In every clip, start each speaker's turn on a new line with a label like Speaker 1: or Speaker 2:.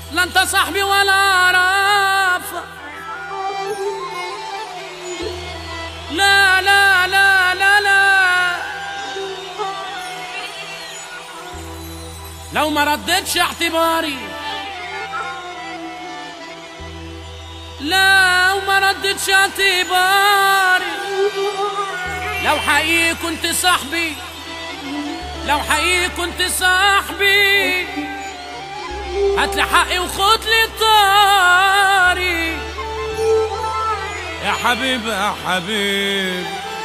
Speaker 1: لا انت صاحبي ولا اعرف، لا لا لا لا لا، لو ما ردتش اعتباري، لو ما ردتش اعتباري، لو حقيقي كنت صاحبي، لو حقيقي كنت صاحبي، هاتلي حقي وخد لي طاري يا حبيبي يا حبيبي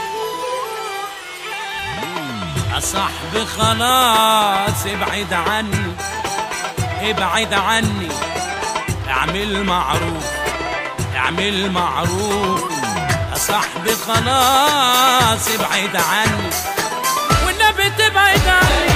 Speaker 1: يا صاحبي. خلاص ابعد عني، ابعد عني، اعمل معروف، اعمل معروف يا صاحبي. خلاص ابعد عني والنبي تبعد عني.